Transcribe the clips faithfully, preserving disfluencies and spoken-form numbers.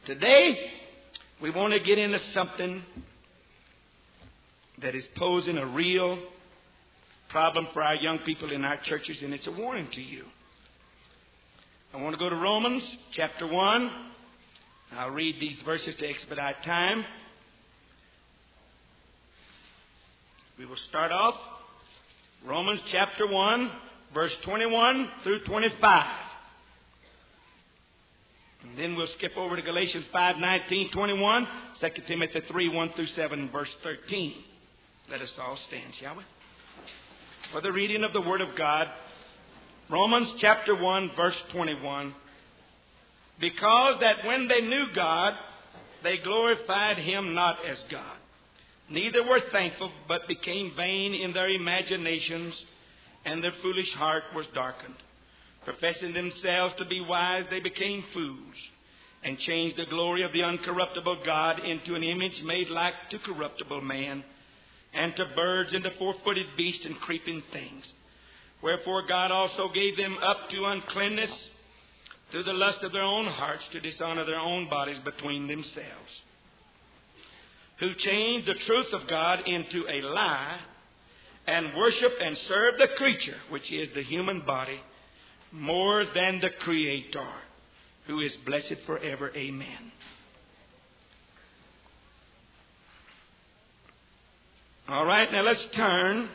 Today, we want to get into something that is posing a real problem for our young people in our churches, and it's a warning to you. I want to go to Romans chapter one. I'll read these verses to expedite time. We will start off Romans chapter one, verse twenty-one through twenty-five. And then we'll skip over to Galatians five, nineteen, twenty-one, Second Timothy three, one through seven, and verse thirteen. Let us all stand, shall we? For the reading of the Word of God, Romans chapter one, verse twenty-one. Because that when they knew God, they glorified Him not as God, neither were thankful, but became vain in their imaginations, and their foolish heart was darkened. Professing themselves to be wise, they became fools, and changed the glory of the uncorruptible God into an image made like to corruptible man, and to birds, and to four-footed beasts, and creeping things. Wherefore God also gave them up to uncleanness through the lust of their own hearts, to dishonor their own bodies between themselves, who changed the truth of God into a lie, and worship and serve the creature, which is the human body, more than the Creator, who is blessed forever. Amen. All right, now let's turn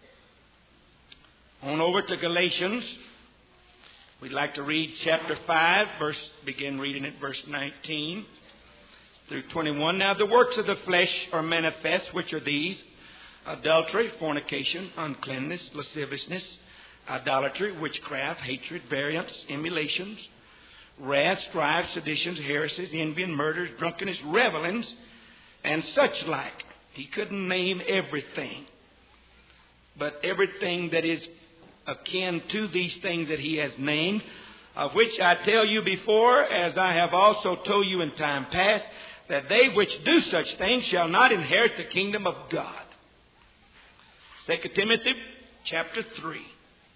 on over to Galatians. We'd like to read chapter five, verse, begin reading at verse nineteen through twenty-one. Now the works of the flesh are manifest, which are these: adultery, fornication, uncleanness, lasciviousness, idolatry, witchcraft, hatred, variance, emulations, wrath, strife, seditions, heresies, envy, and murders, drunkenness, revelings, and such like. He couldn't name everything, but everything that is akin to these things that he has named, of which I tell you before, as I have also told you in time past, that they which do such things shall not inherit the kingdom of God. Second Timothy chapter three.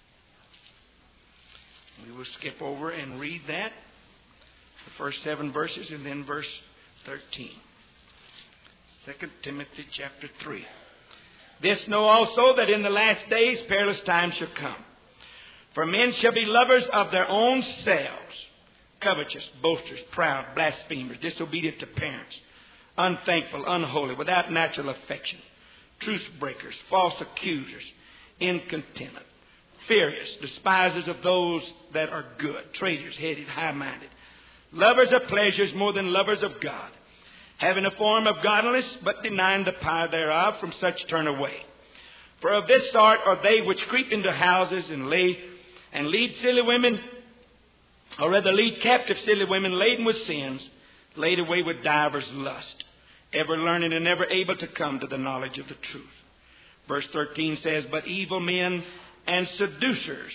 We will skip over and read that, the first seven verses, and then verse thirteen. Second Timothy chapter three. This know also, that in the last days perilous times shall come. For men shall be lovers of their own selves, covetous, boasters, proud, blasphemers, disobedient to parents, unthankful, unholy, without natural affection, truce breakers, false accusers, incontinent, furious, despisers of those that are good, traitors, headed, high-minded, lovers of pleasures more than lovers of God, having a form of godliness, but denying the power thereof. From such turn away. For of this sort are they which creep into houses and lay and lead silly women, or rather lead captive silly women laden with sins, laid away with divers lusts, ever learning and never able to come to the knowledge of the truth. Verse thirteen says, but evil men and seducers.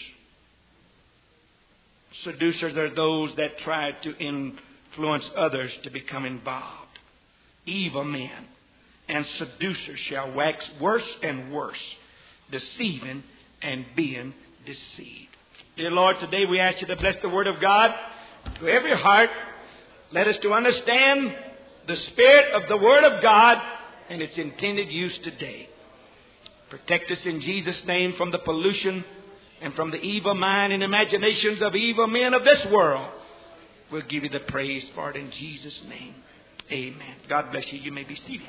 Seducers are those that try to influence others to become involved. Evil men and seducers shall wax worse and worse, deceiving and being deceived. Dear Lord, today we ask you to bless the Word of God to every heart. Let us to understand the spirit of the Word of God and its intended use today. Protect us in Jesus' name from the pollution and from the evil mind and imaginations of evil men of this world. We'll give you the praise for it in Jesus' name. Amen. God bless you. You may be seated.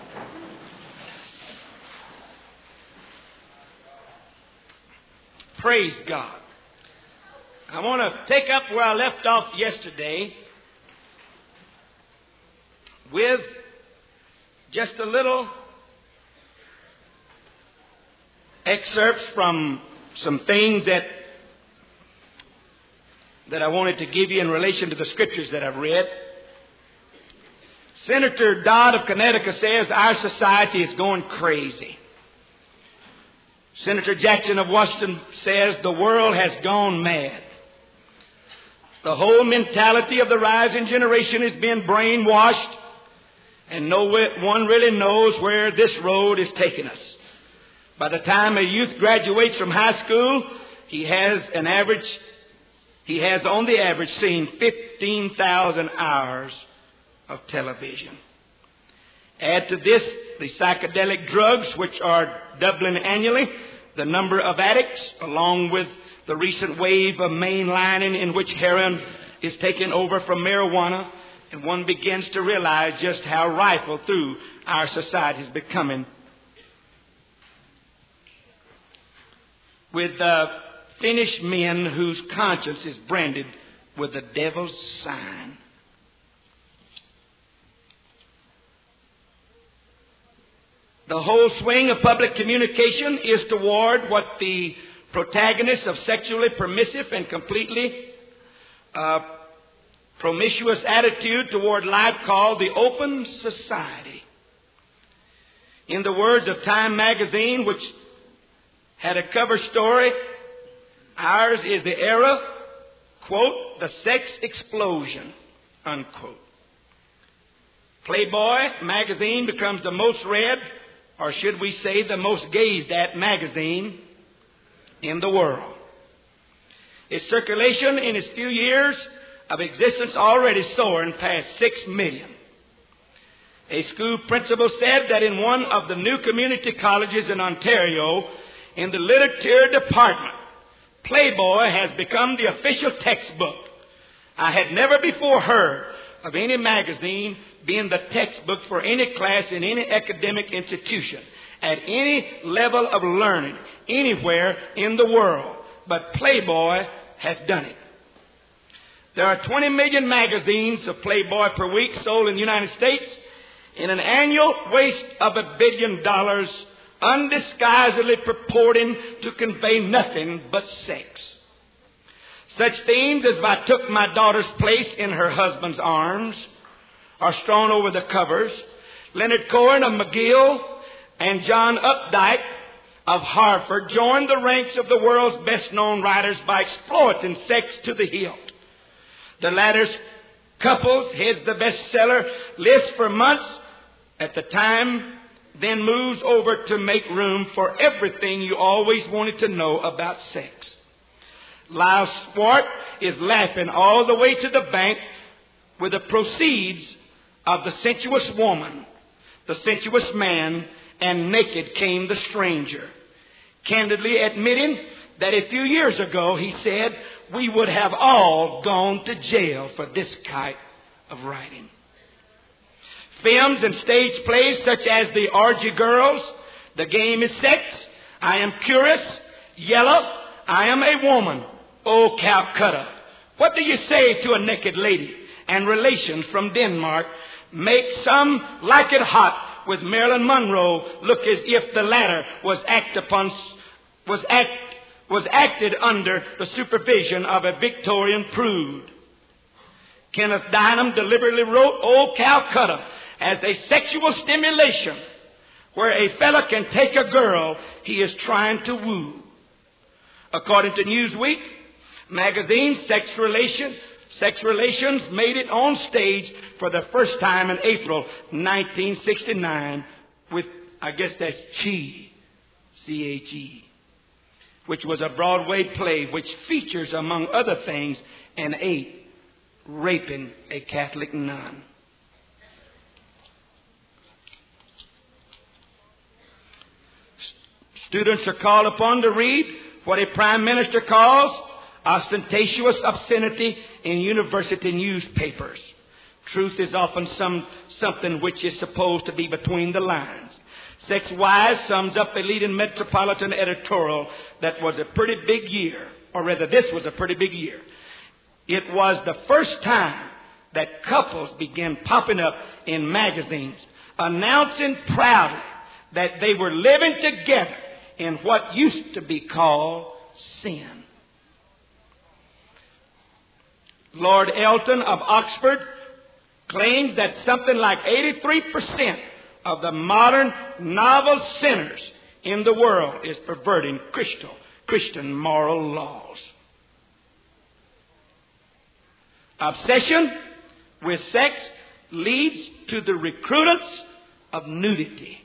Praise God. I want to take up where I left off yesterday with just a little excerpts from some things that that I wanted to give you in relation to the scriptures that I've read. Senator Dodd of Connecticut says our society is going crazy. Senator Jackson of Washington says the world has gone mad. The whole mentality of the rising generation is being brainwashed, and no one really knows where this road is taking us. By the time a youth graduates from high school, he has an average, he has on the average seen fifteen thousand hours of television. Add to this the psychedelic drugs, which are doubling annually the number of addicts, along with the recent wave of mainlining in which heroin is taken over from marijuana, and one begins to realize just how rifled through our society is becoming. With uh, finished men whose conscience is branded with the devil's sign. The whole swing of public communication is toward what the protagonists of sexually permissive and completely uh, promiscuous attitude toward life call the open society. In the words of Time magazine, which had a cover story, ours is the era, quote, the sex explosion, unquote. Playboy magazine becomes the most read, or should we say the most gazed at magazine in the world. Its circulation in its few years of existence already soaring past six million. A school principal said that in one of the new community colleges in Ontario, in the literature department, Playboy has become the official textbook. I had never before heard of any magazine being the textbook for any class in any academic institution at any level of learning anywhere in the world. But Playboy has done it. There are twenty million magazines of Playboy per week sold in the United States, in an annual waste of a billion dollars, undisguisedly purporting to convey nothing but sex. Such themes as "I took my daughter's place in her husband's arms" are strewn over the covers. Leonard Cohen of McGill and John Updike of Hartford joined the ranks of the world's best-known writers by exploiting sex to the hilt. The latter's couples heads the bestseller list for months at the time, then moves over to make room for everything you always wanted to know about sex. Lyle Swart is laughing all the way to the bank with the proceeds of The Sensuous Woman, The Sensuous Man, and Naked Came the Stranger, candidly admitting that a few years ago, he said, we would have all gone to jail for this kind of writing. Films and stage plays such as The Orgy Girls, The Game is Sex, I Am Curious, Yellow, I Am a Woman, Oh Calcutta, What Do You Say to a Naked Lady, and Relations from Denmark make Some Like It Hot with Marilyn Monroe look as if the latter was act upon was act was acted under the supervision of a Victorian prude. Kenneth Dynam deliberately wrote Old Calcutta as a sexual stimulation where a fella can take a girl he is trying to woo. According to Newsweek magazine, sex relation, sex relations made it on stage for the first time in April nineteen sixty-nine with, I guess that's Chi, C H E, which was a Broadway play which features, among other things, an ape raping a Catholic nun. Students are called upon to read what a prime minister calls ostentatious obscenity in university newspapers. Truth is often some something which is supposed to be between the lines. Sex Wise sums up a leading metropolitan editorial that was a pretty big year, or rather this was a pretty big year. It was the first time that couples began popping up in magazines announcing proudly that they were living together in what used to be called sin. Lord Elton of Oxford claims that something like eighty-three percent of the modern novel sinners in the world is perverting Christian, Christian moral laws. Obsession with sex leads to the recrudescence of nudity.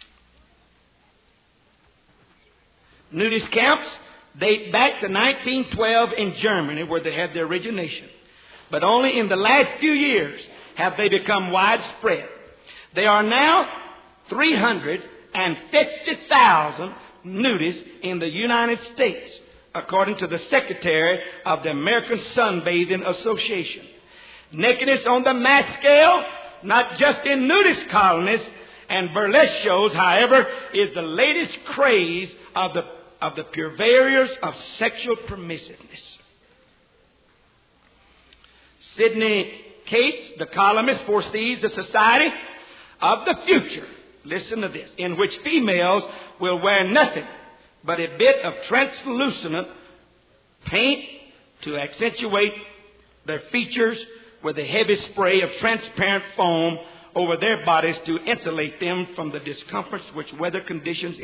Nudist camps date back to nineteen twelve in Germany, where they had their origination. But only in the last few years have they become widespread. There are now three hundred fifty thousand nudists in the United States, according to the Secretary of the American Sunbathing Association. Nakedness on the mass scale, not just in nudist colonies and burlesque shows, however, is the latest craze of the, of the purveyors of sexual permissiveness. Sidney Cates, the columnist, foresees a society of the future, listen to this, in which females will wear nothing but a bit of translucent paint to accentuate their features with a heavy spray of transparent foam over their bodies to insulate them from the discomforts which weather conditions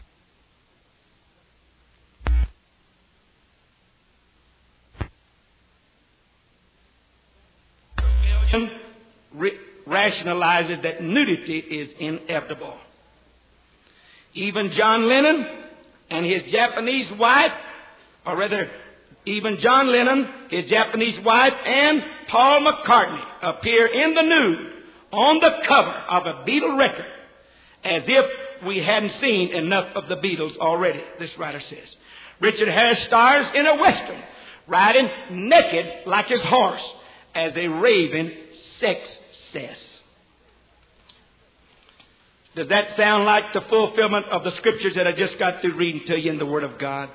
rationalizes that nudity is inevitable. Even John Lennon and his Japanese wife, or rather, even John Lennon, his Japanese wife, and Paul McCartney appear in the nude on the cover of a Beatle record, as if we hadn't seen enough of the Beatles already, this writer says. Richard Harris stars in a Western, riding naked like his horse, as a raving sex cess. Does that sound like the fulfillment of the scriptures that I just got through reading to you in the Word of God?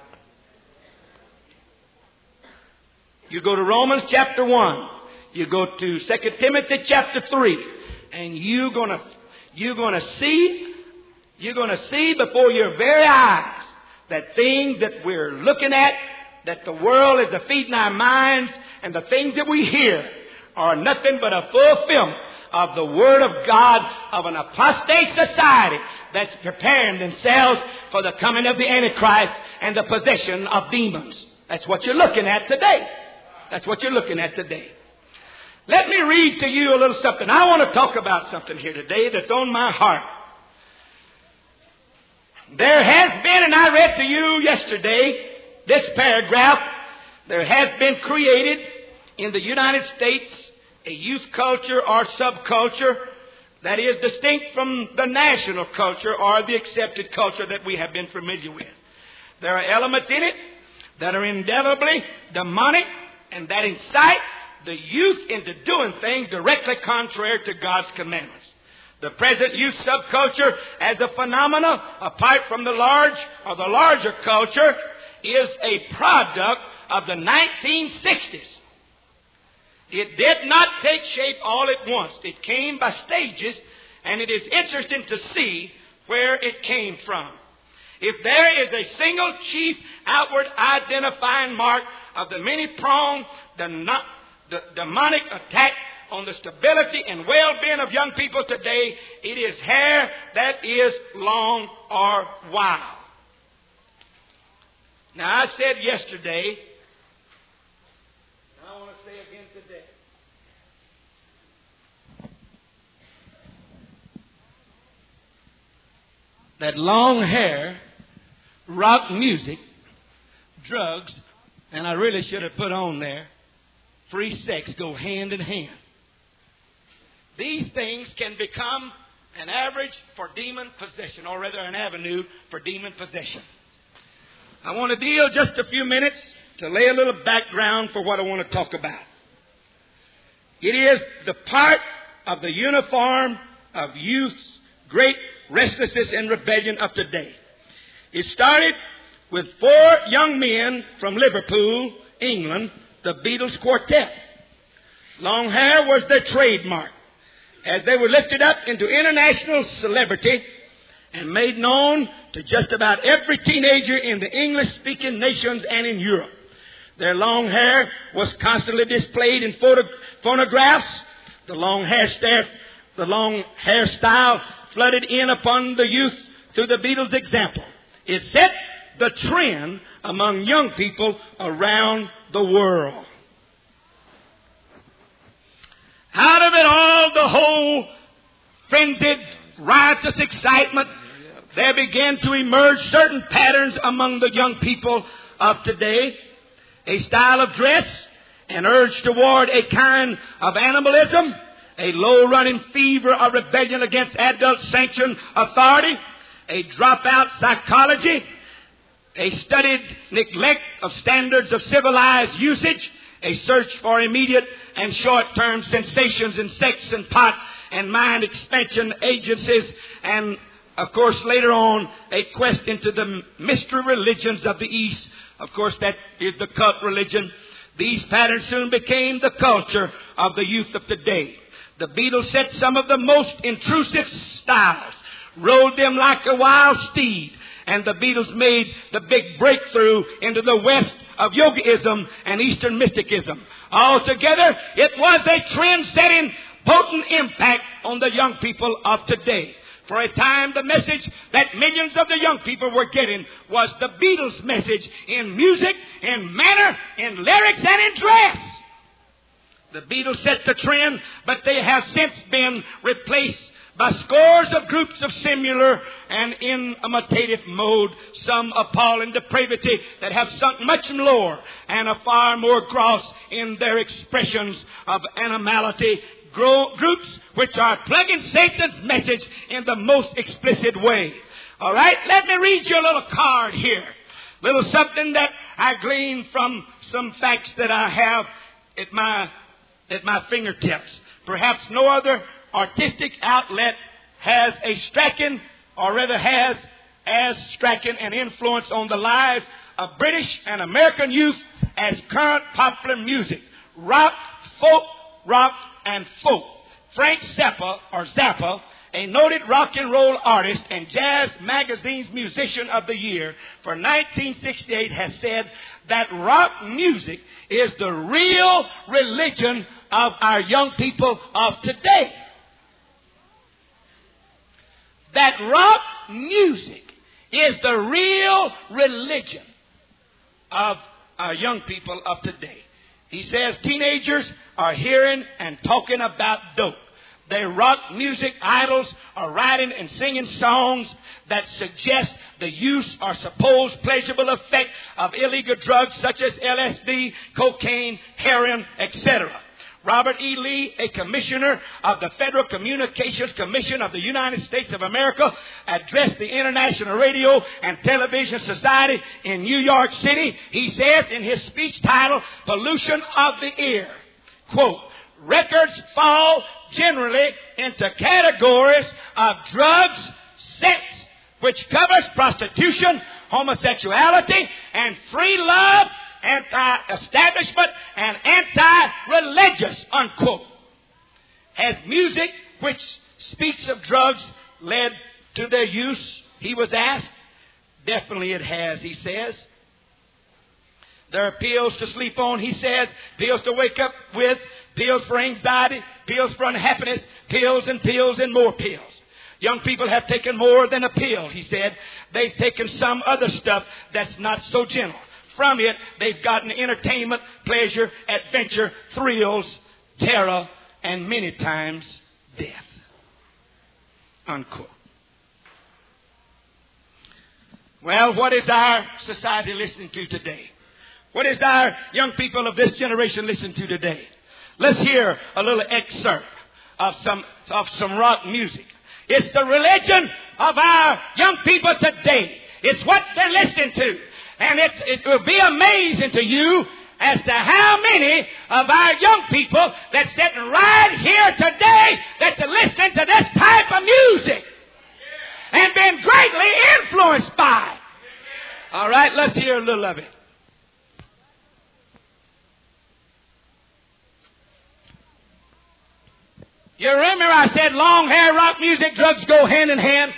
You go to Romans chapter one. You go to Second Timothy chapter three. And you're gonna, you're gonna see, you're gonna see before your very eyes that things that we're looking at, that the world is feeding our minds, and the things that we hear are nothing but a fulfillment of the Word of God of an apostate society that's preparing themselves for the coming of the Antichrist and the possession of demons. That's what you're looking at today. That's what you're looking at today. Let me read to you a little something. I want to talk about something here today that's on my heart. There has been, and I read to you yesterday, this paragraph, there has been created in the United States a youth culture or subculture that is distinct from the national culture or the accepted culture that we have been familiar with. There are elements in it that are indelibly demonic and that incite the youth into doing things directly contrary to God's commandments. The present youth subculture as a phenomena, apart from the large or the larger culture, is a product of the nineteen sixties. It did not take shape all at once. It came by stages, and it is interesting to see where it came from. If there is a single chief outward identifying mark of the many-pronged, the demonic attack on the stability and well-being of young people today, it is hair that is long or wild. Now, I said yesterday, and I want to say again today, that long hair, rock music, drugs, and I really should have put on there, free sex go hand in hand. These things can become an average for demon possession, or rather an avenue for demon possession. I want to deal just a few minutes to lay a little background for what I want to talk about. It is the part of the uniform of youth's great restlessness and rebellion of today. It started with four young men from Liverpool, England, the Beatles Quartet. Long hair was their trademark, as they were lifted up into international celebrity and made known to just about every teenager in the English-speaking nations and in Europe. Their long hair was constantly displayed in photo- phonographs. The long hairstyle, the long hairstyle flooded in upon the youth through the Beatles' example. It set the trend among young people around the world. Out of it all, the whole frenzied, riotous excitement, there began to emerge certain patterns among the young people of today. A style of dress, an urge toward a kind of animalism, a low-running fever of rebellion against adult-sanctioned authority, a dropout psychology, a studied neglect of standards of civilized usage, a search for immediate and short-term sensations in sex and pot and mind expansion agencies, and of course later on a quest into the mystery religions of the East. Of course that is the cult religion. These patterns soon became the culture of the youth of today. The Beatles set some of the most intrusive styles, rode them like a wild steed, and the Beatles made the big breakthrough into the west of yogaism and Eastern mysticism. Altogether, it was a trend-setting, potent impact on the young people of today. For a time, the message that millions of the young people were getting was the Beatles' message in music, in manner, in lyrics, and in dress. The Beatles set the trend, but they have since been replaced by scores of groups of similar and in imitative mode, some appalling depravity that have sunk much lower and are far more gross in their expressions of animality. Grow, groups which are plugging Satan's message in the most explicit way. All right, let me read you a little card here. Little something that I gleaned from some facts that I have at my at my fingertips. Perhaps no other artistic outlet has a striking, or rather has as striking an influence on the lives of British and American youth as current popular music. Rock, folk, rock, and folk. Frank Zappa, or Zappa, a noted rock and roll artist and Jazz Magazine's Musician of the Year for nineteen sixty-eight, has said that rock music is the real religion of our young people of today. That rock music is the real religion of our young people of today. He says teenagers are hearing and talking about dope. Their rock music idols are writing and singing songs that suggest the use or supposed pleasurable effect of illegal drugs such as L S D, cocaine, heroin, et cetera. Robert E. Lee, a commissioner of the Federal Communications Commission of the United States of America, addressed the International Radio and Television Society in New York City. He says in his speech titled, Pollution of the Ear, quote, records fall generally into categories of drugs, sex, which covers prostitution, homosexuality, and free love, anti-establishment, and anti-religious, unquote. Has music which speaks of drugs led to their use, he was asked? Definitely it has, he says. There are pills to sleep on, he says, pills to wake up with, pills for anxiety, pills for unhappiness, pills and pills and more pills. Young people have taken more than a pill, he said. They've taken some other stuff that's not so gentle. From it, they've gotten entertainment, pleasure, adventure, thrills, terror, and many times death. Unquote. Well, what is our society listening to today? What is our young people of this generation listening to today? Let's hear a little excerpt of some, of some rock music. It's the religion of our young people today. It's what they're listening to. And it's, it will be amazing to you as to how many of our young people that's sitting right here today that's listening to this type of music and been greatly influenced by. All right, let's hear a little of it. You remember I said long hair, rock music, drugs go hand in hand?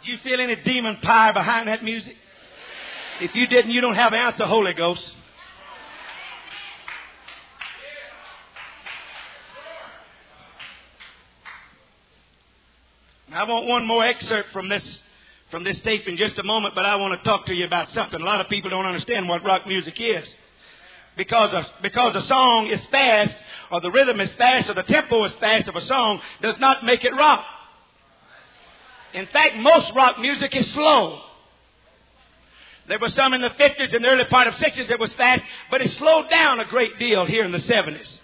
You feel any demon power behind that music? If you didn't, you don't have an ounce of Holy Ghost. I want one more excerpt from this from this tape in just a moment, but I want to talk to you about something. A lot of people don't understand what rock music is. Because a, because the song is fast, or the rhythm is fast, or the tempo is fast of a song, does not make it rock. In fact, most rock music is slow. There was some in the fifties and the early part of sixties that was fast, but it slowed down a great deal here in the seventies.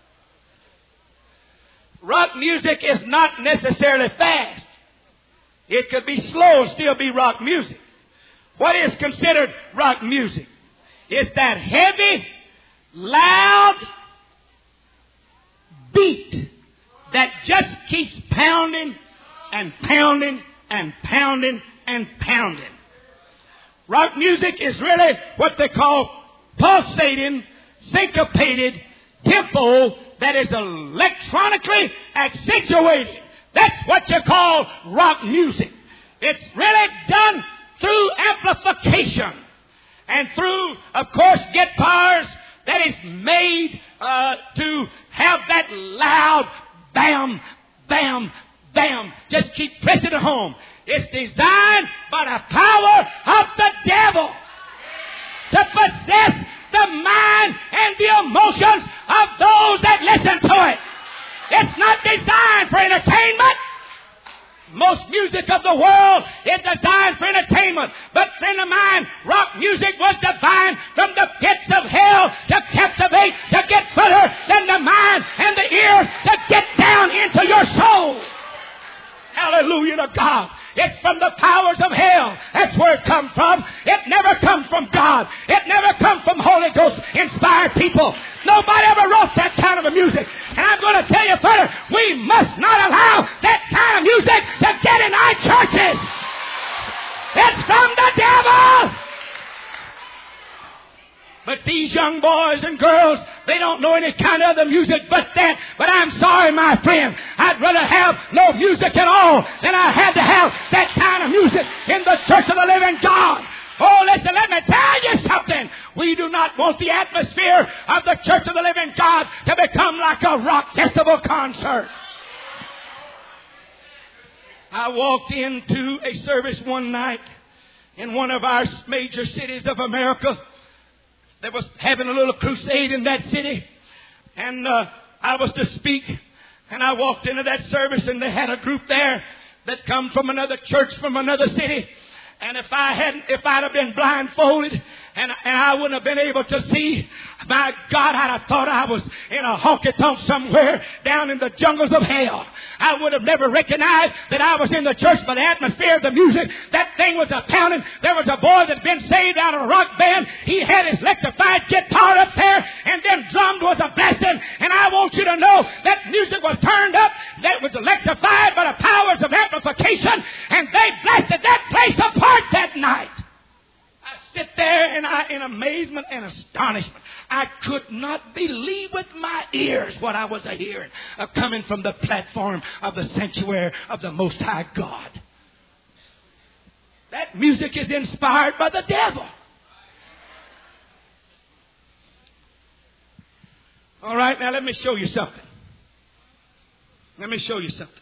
Rock music is not necessarily fast. It could be slow and still be rock music. What is considered rock music? It's that heavy, loud beat that just keeps pounding and pounding and pounding and pounding. Rock music is really what they call pulsating, syncopated tempo that is electronically accentuated. That's what you call rock music. It's really done through amplification and through, of course, guitars that is made uh, to have that loud bam, bam, bam. Just keep pressing it home. It's designed by the power of the devil to possess the mind and the emotions of those that listen to it. It's not designed for entertainment. Most music of the world is designed for entertainment. But friend of mine, rock music was designed from the pits of hell to captivate, to get further than the mind and the ears, to get down into your soul. Hallelujah to God. It's from the powers of hell. That's where it comes from. It never comes from God. It never comes from Holy Ghost inspired people. Nobody ever wrote that kind of a music. And I'm going to tell you further, we must not allow that kind of music to get in our churches. It's from the devil. But these young boys and girls, they don't know any kind of other music but that. But I'm sorry, my friend. I'd rather have no music at all than I had to have that kind of music in the church of the living God. Oh, listen, let me tell you something. We do not want the atmosphere of the church of the living God to become like a rock festival concert. I walked into a service one night in one of our major cities of America. They was having a little crusade in that city. And uh, I was to speak. And I walked into that service and they had a group there that come from another church from another city. And if I hadn't, if I'd have been blindfolded and, and I wouldn't have been able to see, my God, I'd have thought I was in a honky-tonk somewhere down in the jungles of hell. I would have never recognized that I was in the church by the atmosphere of the music. That thing was a pounding. There was a boy that'd been saved out of a rock band. He had his electrified guitar up there, and then drummed was a blessing. And I want you to know that music was turned up, that was electrified by the powers of amplification, and they blasted that place apart that night. I sit there and I, in amazement and astonishment, I could not believe with my ears what I was hearing uh, coming from the platform of the sanctuary of the Most High God. That music is inspired by the devil. All right, now let me show you something. Let me show you something.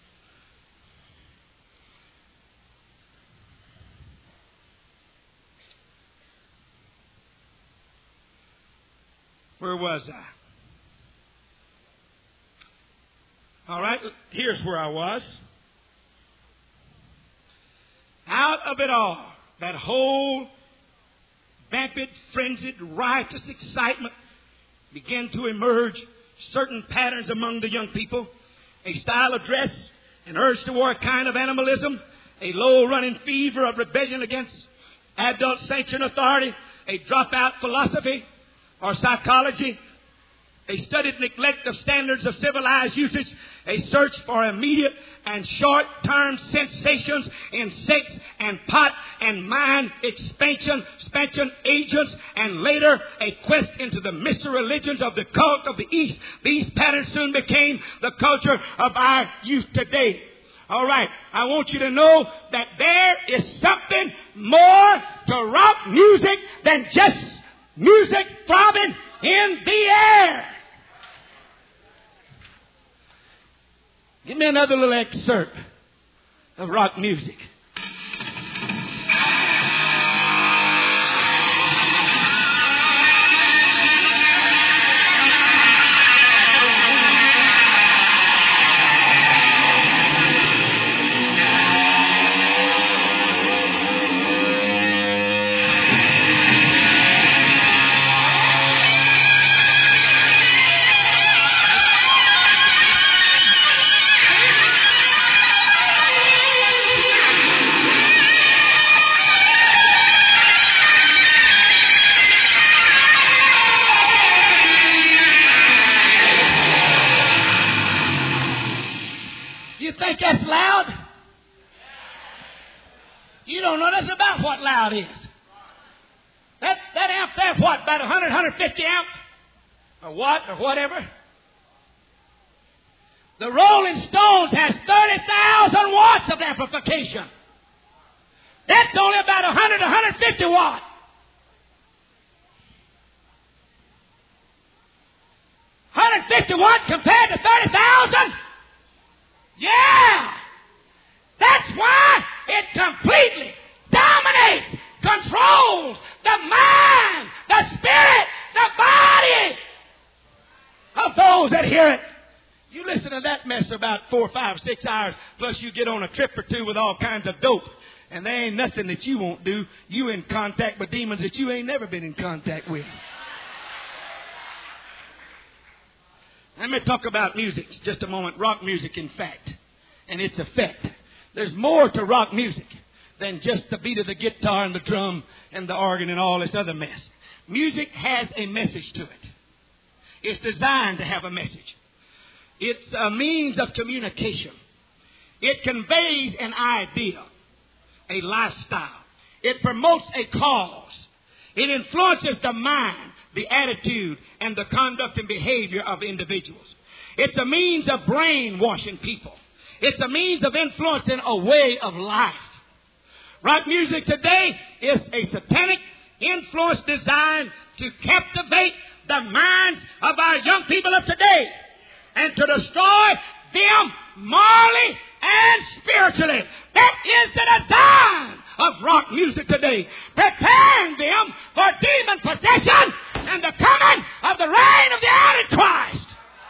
Where was I? All right, here's where I was. Out of it all, that whole vapid, frenzied, riotous excitement began to emerge certain patterns among the young people. A style of dress, an urge toward a kind of animalism, a low-running fever of rebellion against adult sanctioned authority, a dropout philosophy, or psychology, a studied neglect of standards of civilized usage, a search for immediate and short-term sensations in sex and pot and mind expansion, expansion agents, and later a quest into the mystery religions of the cult of the East. These patterns soon became the culture of our youth today. All right. I want you to know that there is something more to rock music than just music throbbing in the air. Give me another little excerpt of rock music. That's loud? You don't know nothing about what loud is. That, that amp there, what, about one hundred, one hundred fifty amp? Or what, or whatever? The Rolling Stones has thirty thousand watts of amplification. That's only about one hundred, one hundred fifty watt. one hundred fifty watt compared to thirty thousand? Yeah! That's why it completely dominates, controls the mind, the spirit, the body of those that hear it. You listen to that mess about four, five, six hours, plus you get on a trip or two with all kinds of dope, and there ain't nothing that you won't do. You in contact with demons that you ain't never been in contact with. Let me talk about music just a moment. Rock music, in fact, and its effect. There's more to rock music than just the beat of the guitar and the drum and the organ and all this other mess. Music has a message to it. It's designed to have a message. It's a means of communication. It conveys an idea, a lifestyle. It promotes a cause. It influences the mind, the attitude, and the conduct and behavior of individuals. It's a means of brainwashing people. It's a means of influencing a way of life. Rock music today is a satanic influence designed to captivate the minds of our young people of today and to destroy them morally and spiritually. That is the design of rock music today, preparing them for demon possession and the coming of the reign of the Antichrist.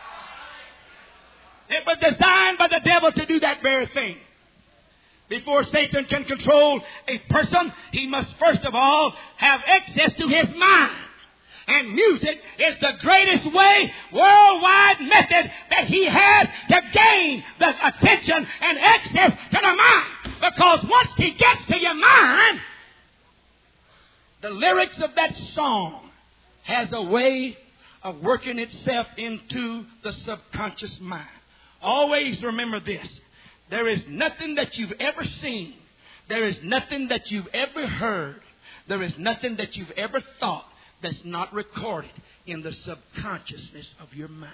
It was designed by the devil to do that very thing. Before Satan can control a person, he must first of all have access to his mind. And music is the greatest way, worldwide method that he has to gain the attention and access to the mind. Because once he gets to your mind, the lyrics of that song has a way of working itself into the subconscious mind. Always remember this. There is nothing that you've ever seen. There is nothing that you've ever heard. There is nothing that you've ever thought that's not recorded in the subconsciousness of your mind.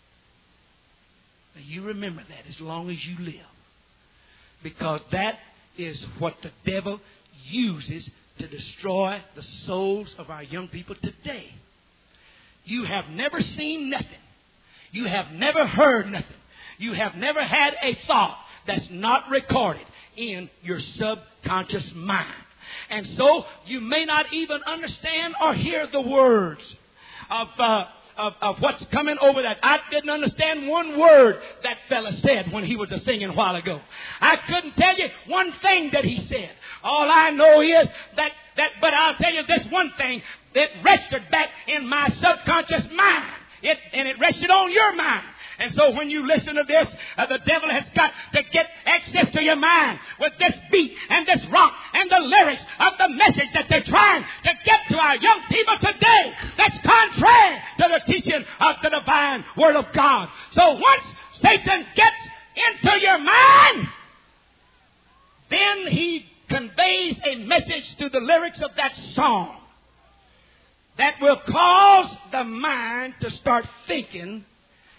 Now you remember that as long as you live. Because that is what the devil uses to destroy the souls of our young people today. You have never seen nothing. You have never heard nothing. You have never had a thought that's not recorded in your subconscious mind. And so you may not even understand or hear the words of, uh, of, of what's coming over that. I didn't understand one word that fella said when he was a singing a while ago. I couldn't tell you one thing that he said. All I know is that, that but I'll tell you this one thing. It registered back in my subconscious mind. It, and it rested on your mind. And so when you listen to this, uh, the devil has got to get access to your mind with this beat and this rock and the lyrics of the message that they're trying to get to our young people today. That's contrary to the teaching of the divine Word of God. So once Satan gets into your mind, then he conveys a message through the lyrics of that song that will cause the mind to start thinking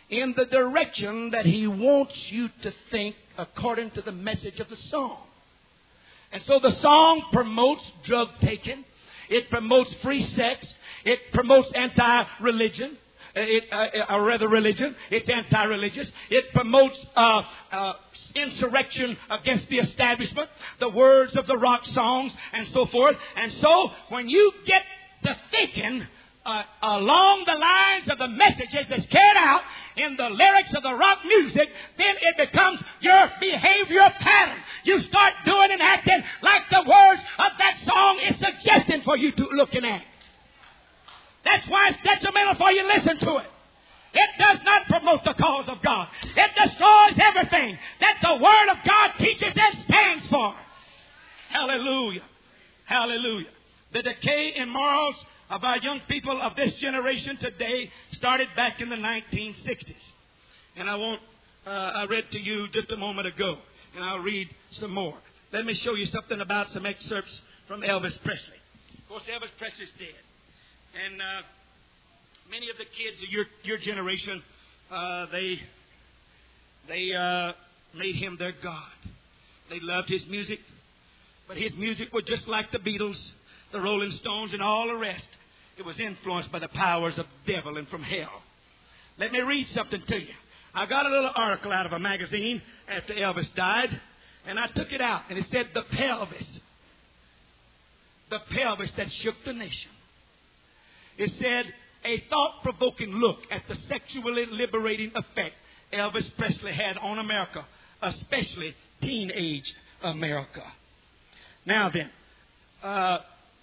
in the direction that He wants you to think according to the message of the song. And so the song promotes drug taking. It promotes free sex. It promotes anti-religion. It, uh, or rather religion. It's anti-religious. It promotes uh, uh, insurrection against the establishment, the words of the rock songs, and so forth. And so when you get to thinking uh, along the lines of the messages that's carried out in the lyrics of the rock music, then it becomes your behavior pattern. You start doing and acting like the words of that song is suggesting for you to look and act. That's why it's detrimental for you to listen to it. It does not promote the cause of God. It destroys everything that the Word of God teaches and stands for. Hallelujah. Hallelujah. The decay in morals of our young people of this generation today started back in the nineteen sixties. And I want, uh, I read to you just a moment ago, and I'll read some more. Let me show you something about some excerpts from Elvis Presley. Of course, Elvis Presley's dead. And uh, many of the kids of your, your generation, uh, they, they uh, made him their God. They loved his music. But his music was just like the Beatles, the Rolling Stones, and all the rest. It was influenced by the powers of the devil and from hell. Let me read something to you. I got a little article out of a magazine after Elvis died, and I took it out, and it said, the pelvis. The pelvis that shook the nation. It said, a thought-provoking look at the sexually liberating effect Elvis Presley had on America, especially teenage America. Now then, uh,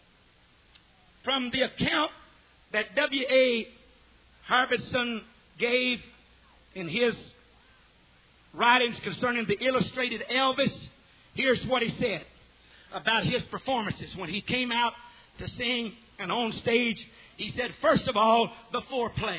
from the account that W A Harbison gave in his writings concerning the illustrated Elvis, here's what he said about his performances when he came out to sing and on stage. He said, first of all, the foreplay.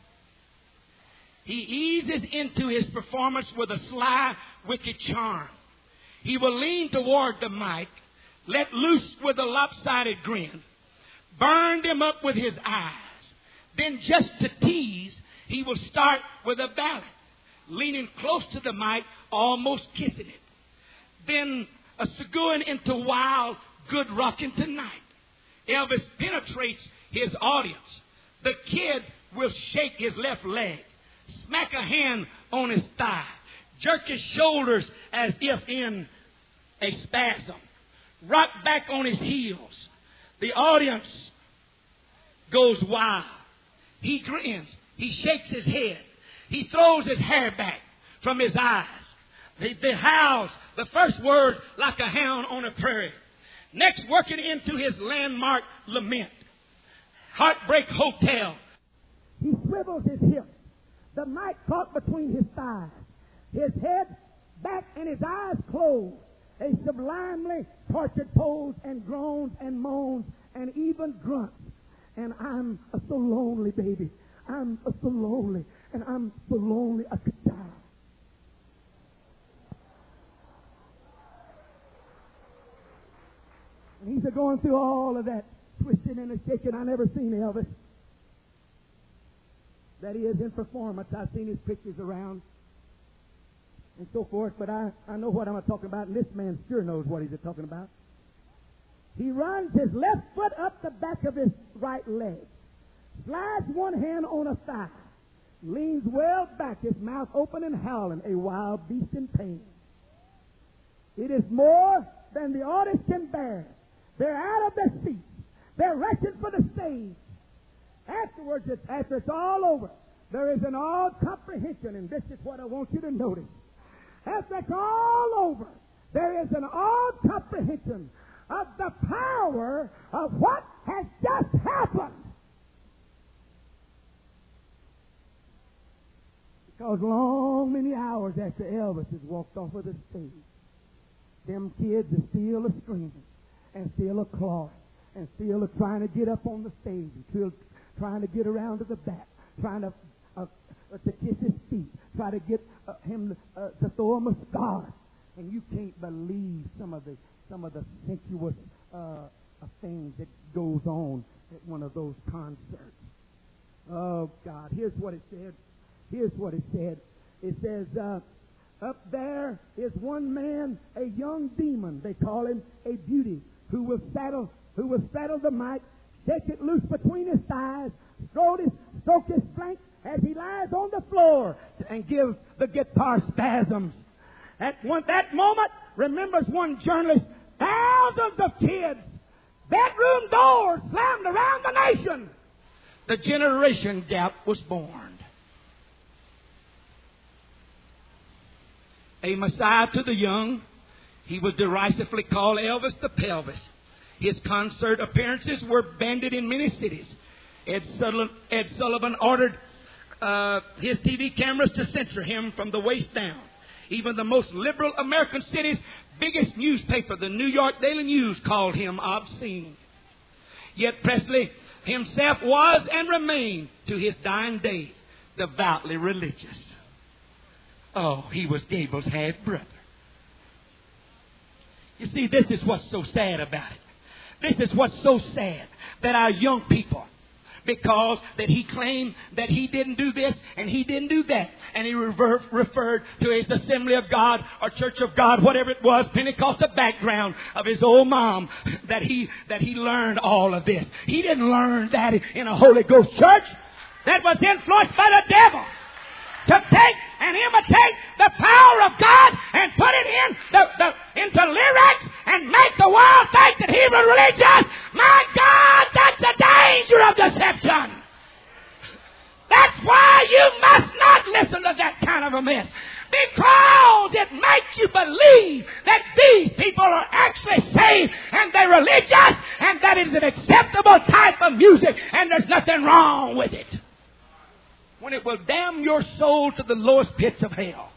He eases into his performance with a sly, wicked charm. He will lean toward the mic, let loose with a lopsided grin, burn them up with his eyes. Then just to tease, he will start with a ballad, leaning close to the mic, almost kissing it. Then a seguin into wild, good rockin' tonight. Elvis penetrates his audience. The kid will shake his left leg, smack a hand on his thigh, jerk his shoulders as if in a spasm, rock back on his heels. The audience goes wild. He grins. He shakes his head. He throws his hair back from his eyes. He, he howls the first word like a hound on a prairie. Next, working into his landmark lament, Heartbreak Hotel. He swivels his hips, the mic caught between his thighs, his head back and his eyes closed. A sublimely tortured pose and groans and moans and even grunts. And I'm so lonely, baby. I'm so lonely. And I'm so lonely I could die. And he's going through all of that twisting and shaking. I never seen Elvis. That he is in performance. I've seen his pictures around and so forth, but I, I know what I'm talking about, and this man sure knows what he's talking about. He runs his left foot up the back of his right leg, slides one hand on a thigh, leans well back, his mouth open and howling, a wild beast in pain. It is more than the audience can bear. They're out of their seats. They're rushing for the stage. Afterwards, it's, after it's all over, there is an all-comprehension, and this is what I want you to notice. After it's all over, there is an all-comprehension of the power of what has just happened. Because long many hours after Elvis has walked off of the stage, them kids are still a-screaming and still a-clawing and still a trying to get up on the stage and still trying to get around to the back, trying to uh, uh, to kiss his feet, try to get uh, him uh, to throw him a scarf. And you can't believe some of the some of the sensuous uh, uh, things that goes on at one of those concerts. Oh, God. Here's what it said. Here's what it said. It says, uh, up there is one man, a young demon, they call him a beauty, who will saddle, who will saddle the mic, shake it loose between his thighs, stroke his, stroke his flank as he lies on the floor, and give the guitar spasms. At one, that moment, remembers one journalist, thousands of kids, bedroom doors slammed around the nation. The generation gap was born. A Messiah to the young. He was derisively called Elvis the Pelvis. His concert appearances were banned in many cities. Ed Sullivan, Ed Sullivan ordered uh, his T V cameras to censor him from the waist down. Even the most liberal American city's biggest newspaper, the New York Daily News, called him obscene. Yet Presley himself was and remained to his dying day devoutly religious. Oh, he was Gable's half brother. You see, this is what's so sad about it. This is what's so sad, that our young people, because that he claimed that he didn't do this and he didn't do that, and he rever- referred to his Assembly of God or Church of God, whatever it was, Pentecostal background of his old mom, that he that he learned all of this. He didn't learn that in a Holy Ghost church. That was influenced by the devil to take and imitate the power of God and put it in the, the, into lyrics and make the world think that he was religious. My God, that's the danger of deception. That's why you must not listen to that kind of a mess. Because it makes you believe that these people are actually saved and they're religious and that is an acceptable type of music and there's nothing wrong with it, when it will damn your soul to the lowest pits of hell.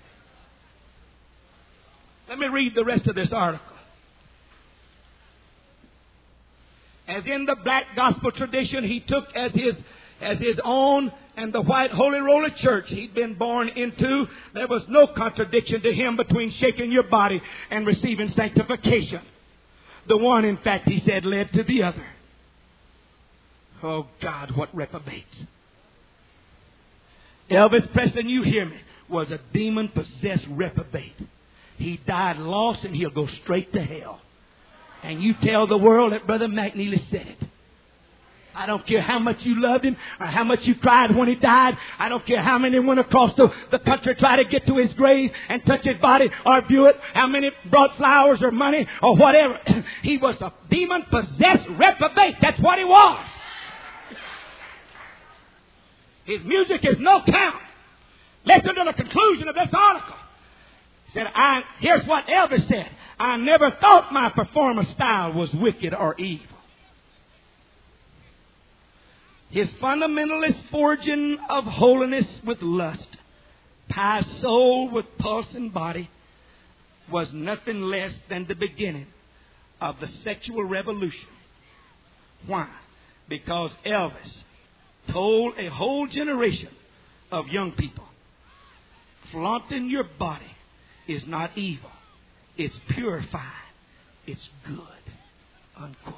Let me read the rest of this article. As in the black gospel tradition he took as his as his own and the white Holy Roller Church he'd been born into, there was no contradiction to him between shaking your body and receiving sanctification. The one, in fact, he said, led to the other. Oh God, what reprobates. Elvis Presley, you hear me, was a demon-possessed reprobate. He died lost and he'll go straight to hell. And you tell the world that Brother McNeely said it. I don't care how much you loved him or how much you cried when he died. I don't care how many went across the, the country to try to get to his grave and touch his body or view it. How many brought flowers or money or whatever. He was a demon-possessed reprobate. That's what he was. His music is no count. Listen to the conclusion of this article. He said, I, here's what Elvis said. I never thought my performance style was wicked or evil. His fundamentalist forging of holiness with lust, pious soul with pulse and body, was nothing less than the beginning of the sexual revolution. Why? Because Elvis told a whole generation of young people, flaunting your body is not evil. It's purified. It's good. Unquote.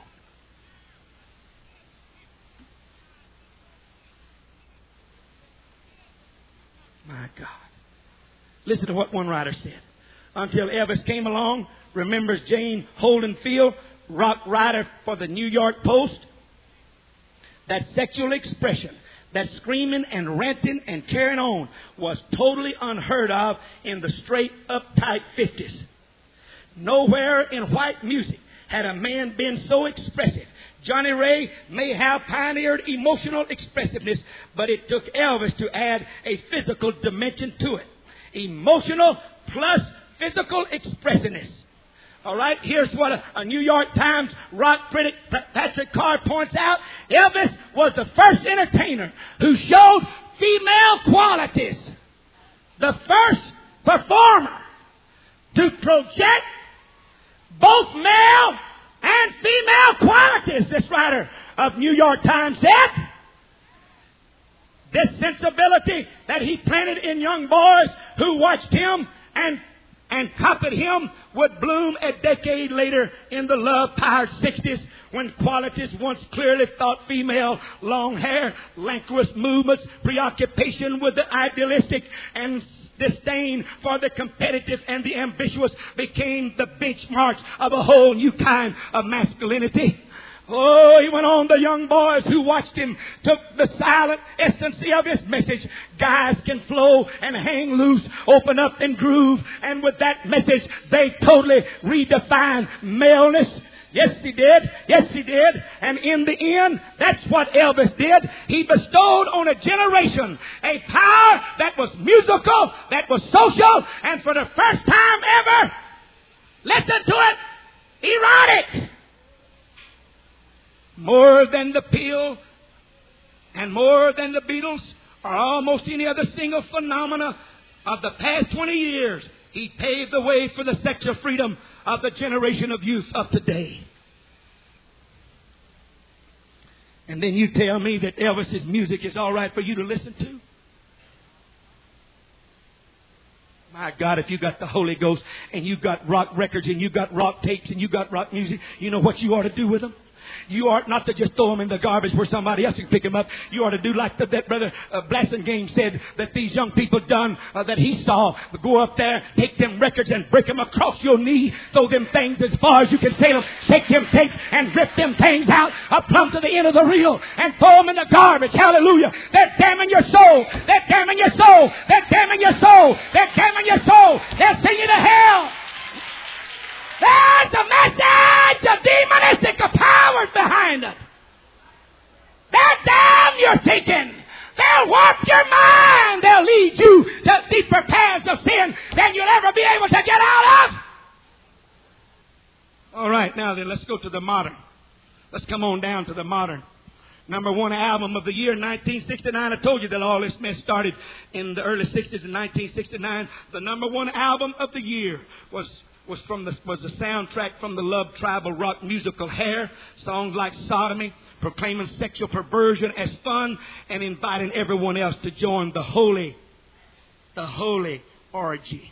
My God. Listen to what one writer said. Until Elvis came along, remembers Jane Holden Field, rock writer for the New York Post, that sexual expression, that screaming and ranting and carrying on was totally unheard of in the straight uptight fifties. Nowhere in white music had a man been so expressive. Johnny Ray may have pioneered emotional expressiveness, but it took Elvis to add a physical dimension to it. Emotional plus physical expressiveness. All right, here's what a, a New York Times rock critic, Patrick Carr, points out. Elvis was the first entertainer who showed female qualities. The first performer to project both male and female qualities, this writer of New York Times said. This sensibility that he planted in young boys who watched him and and copied him would bloom a decade later in the love-tired sixties, when qualities once clearly thought female, long hair, languorous movements, preoccupation with the idealistic, and disdain for the competitive and the ambitious became the benchmarks of a whole new kind of masculinity. Oh, he went on. The young boys who watched him took the silent ecstasy of his message. Guys can flow and hang loose, open up and groove. And with that message, they totally redefined maleness. Yes, he did. Yes, he did. And in the end, that's what Elvis did. He bestowed on a generation a power that was musical, that was social, and for the first time ever, listen to it, erotic. More than the Pill and more than the Beatles or almost any other single phenomena of the past twenty years, he paved the way for the sexual freedom of the generation of youth of today. And then you tell me that Elvis's music is all right for you to listen to? My God, if you got the Holy Ghost and you got rock records and you got rock tapes and you got rock music, you know what you ought to do with them? You ought not to just throw them in the garbage where somebody else can pick them up. You ought to do like the, that brother uh, Blassingame said that these young people done, uh, that he saw. Go up there, take them records and break them across your knee. Throw them things as far as you can sail them. Take them tapes and rip them things out up plumb to the end of the reel and throw them in the garbage. Hallelujah. They're damning your soul. They're damning your soul. They're damning your soul. They're damning your soul. They'll send you to hell. There's a message of demonistic powers behind it. They'll damn your thinking. They'll warp your mind. They'll lead you to deeper paths of sin than you'll ever be able to get out of. All right, now then, let's go to the modern. Let's come on down to the modern. Number one album of the year, nineteen sixty-nine. I told you that all this mess started in the early sixties in nineteen sixty-nine. The number one album of the year was was from the was the soundtrack from the Love Tribal rock musical Hair. Songs like Sodomy, proclaiming sexual perversion as fun and inviting everyone else to join the holy, the holy orgy.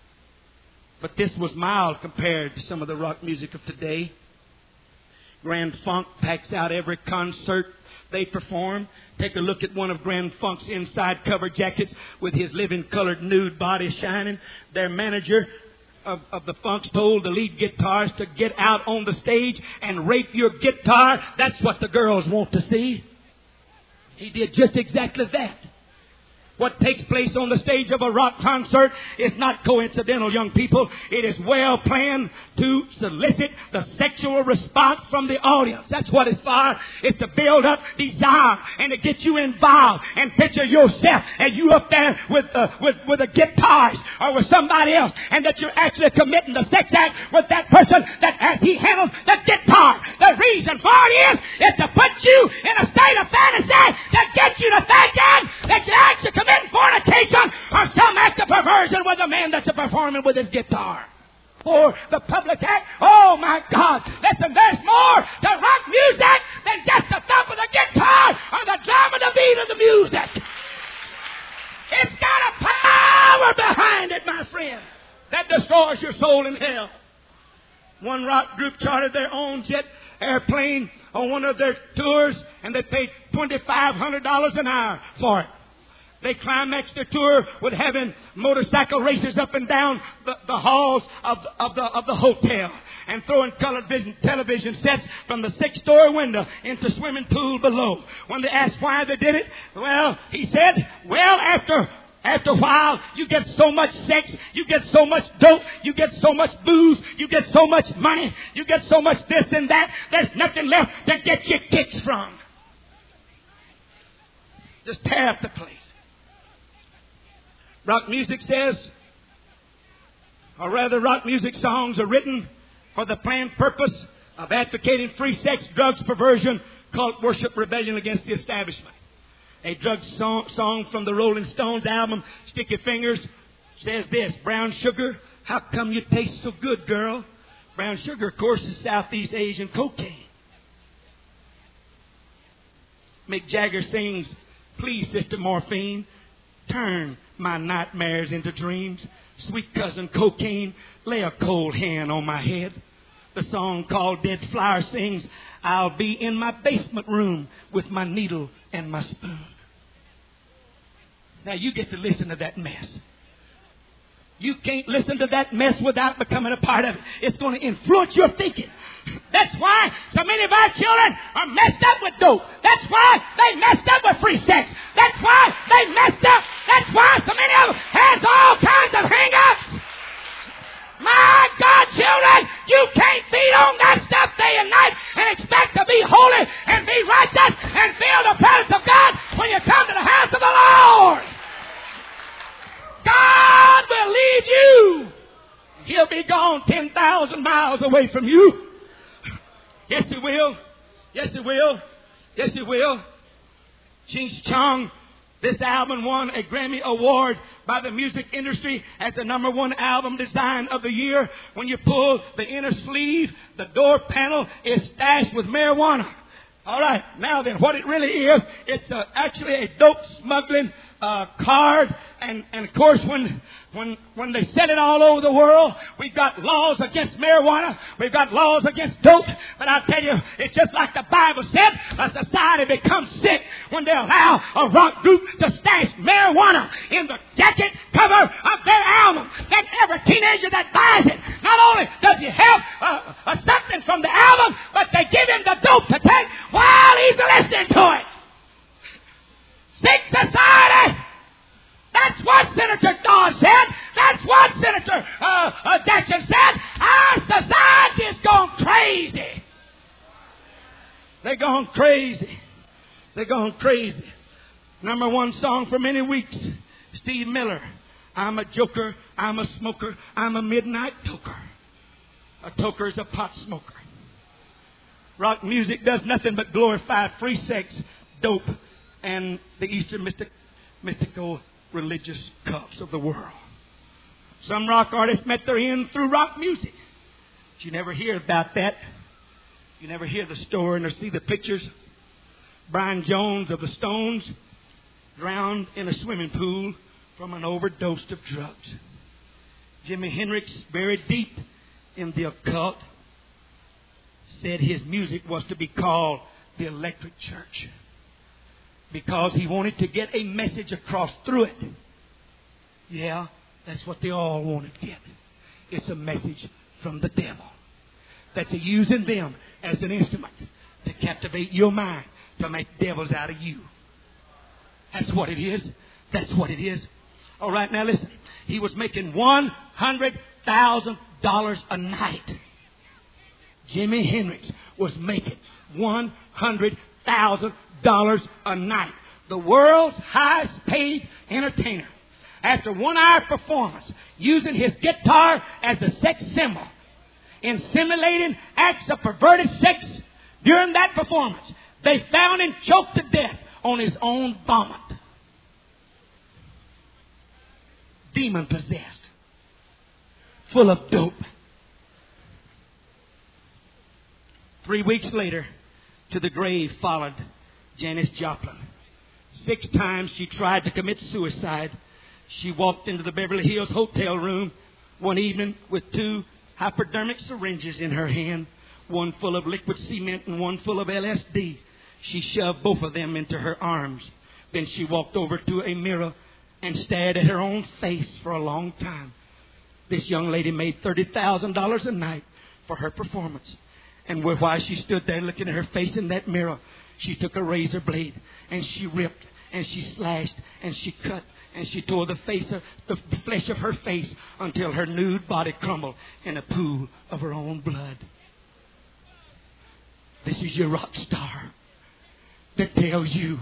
But this was mild compared to some of the rock music of today. Grand Funk packs out every concert they perform. Take a look at one of Grand Funk's inside cover jackets with his living colored nude body shining. Their manager Of, of the Funks told the lead guitarist to get out on the stage and rape your guitar. That's what the girls want to see. He did just exactly that. What takes place on the stage of a rock concert is not coincidental, young people. It is well planned to solicit the sexual response from the audience. That's what it's for. It's to build up desire and to get you involved and picture yourself as you up there with, uh, with, with a guitarist or with somebody else, and that you're actually committing the sex act with that person that as he handles the guitar. The reason for it is, is to put you in a state of fantasy to get you to thinking that you're actually committing fornication or some act of perversion with the man that's performing with his guitar. Or the public act. Oh my God. Listen, there's more to rock music than just the thump of the guitar or the drum and the beat of the music. It's got a power behind it, my friend, that destroys your soul in hell. One rock group chartered their own jet airplane on one of their tours, and they paid twenty-five hundred dollars an hour for it. They climaxed their tour with having motorcycle races up and down the, the halls of, of, the, of the hotel and throwing colored vision, television sets from the six-story window into swimming pool below. When they asked why they did it, well, he said, well, after After a while, you get so much sex, you get so much dope, you get so much booze, you get so much money, you get so much this and that, there's nothing left to get your kicks from. Just tear up the place. Rock music says, or rather rock music songs are written for the planned purpose of advocating free sex, drugs, perversion, cult worship, rebellion against the establishment. A drug song, song from the Rolling Stones album, Sticky Fingers, says this: brown sugar, how come you taste so good, girl? Brown sugar, of course, is Southeast Asian cocaine. Mick Jagger sings, please, Sister Morphine, turn my nightmares into dreams. Sweet cousin cocaine, lay a cold hand on my head. The song called Dead Flower sings, I'll be in my basement room with my needle and my spoon. Now you get to listen to that mess. You can't listen to that mess without becoming a part of it. It's going to influence your thinking. That's why so many of our children are messed up with dope. That's why they messed up with free sex. That's why they messed up. That's why so many of them has all kinds of hang-ups. My God, children, you can't feed on that stuff day and night and expect to be holy and be righteous and feel the presence of God when you come to the house of the Lord. God will leave you. He'll be gone ten thousand miles away from you. Yes, He will. Yes, He will. Yes, He will. Cheech Chong, this album won a Grammy Award by the music industry as the number one album design of the year. When you pull the inner sleeve, the door panel is stashed with marijuana. All right, now then, what it really is, it's uh, actually a dope smuggling uh, card. And, and of course, when, when, when they set it all over the world, we've got laws against marijuana. We've got laws against dope. But I tell you, it's just like the Bible said, a society becomes sick when they allow a rock group to stash marijuana in the jacket cover of their album. Then every teenager that buys it, not only does he have uh, uh, something from the album, but they give him the dope to take while he's listening to it. Sick society. That's what Senator Dodd said. That's what Senator uh, uh, Jackson said. Our society is gone crazy. They're gone crazy. They're gone crazy. Number one song for many weeks, Steve Miller. I'm a joker. I'm a smoker. I'm a midnight toker. A toker is a pot smoker. Rock music does nothing but glorify free sex, dope, and the Eastern mystic, mystical religious cults of the world. Some rock artists met their end through rock music. But you never hear about that. You never hear the story nor see the pictures. Brian Jones of the Stones drowned in a swimming pool from an overdose of drugs. Jimi Hendrix, buried deep in the occult, said his music was to be called the Electric Church, because he wanted to get a message across through it. Yeah, that's what they all want to get. It's a message from the devil. That's using them as an instrument to captivate your mind, to make devils out of you. That's what it is. That's what it is. All right, now listen. He was making one hundred thousand dollars a night. Jimi Hendrix was making one hundred thousand dollars a night. The world's highest paid entertainer. After one hour performance, using his guitar as a sex symbol, in simulating acts of perverted sex during that performance, they found him choked to death on his own vomit. Demon possessed. Full of dope. Three weeks later, to the grave followed Janis Joplin. Six times she tried to commit suicide. She walked into the Beverly Hills hotel room one evening with two hypodermic syringes in her hand, one full of liquid cement and one full of L S D. She shoved both of them into her arms. Then she walked over to a mirror and stared at her own face for a long time. This young lady made thirty thousand dollars a night for her performance. And while she stood there looking at her face in that mirror, she took a razor blade and she ripped and she slashed and she cut and she tore the face of the flesh of her face until her nude body crumbled in a pool of her own blood. This is your rock star that tells you,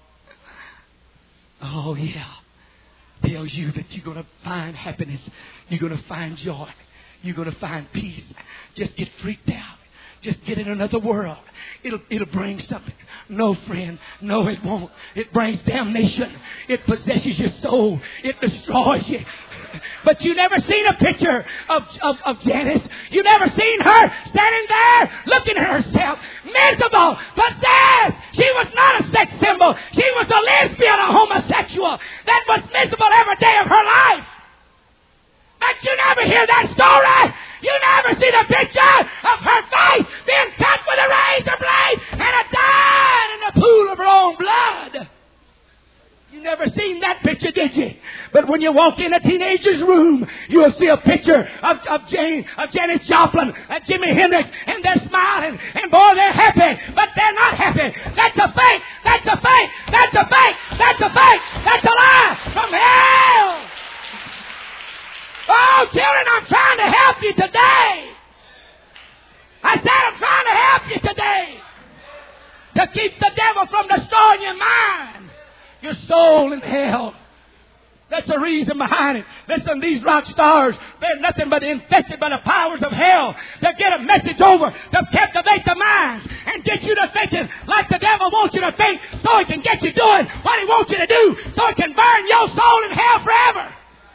oh yeah, tells you that you're going to find happiness, you're going to find joy, you're going to find peace. Just get freaked out. Just get in another world. It'll, it'll bring something. No, friend. No, it won't. It brings damnation. It possesses your soul. It destroys you. But you never seen a picture of, of, of Janis. You never seen her standing there looking at herself. Miserable. Possessed. She was not a sex symbol. She was a lesbian, a homosexual. That was miserable every day of her life. But you never hear that story. You never see the picture of her face being cut with a razor blade and a dying in the pool of her own blood. You never seen that picture, did you? But when you walk in a teenager's room, you will see a picture of, of, Jane, of Janis Joplin and Jimi Hendrix, and they're smiling, and boy, they're happy, but they're not happy. That's a fake, that's a fake, that's a fake, that's a fake, that's a lie from hell. Oh, children, I'm trying to help you today. I said I'm trying to help you today to keep the devil from destroying your mind, your soul in hell. That's the reason behind it. Listen, these rock stars, they're nothing but infected by the powers of hell to get a message over, to captivate the minds and get you to thinking like the devil wants you to think, so he can get you doing what he wants you to do, so he can burn your soul in hell forever.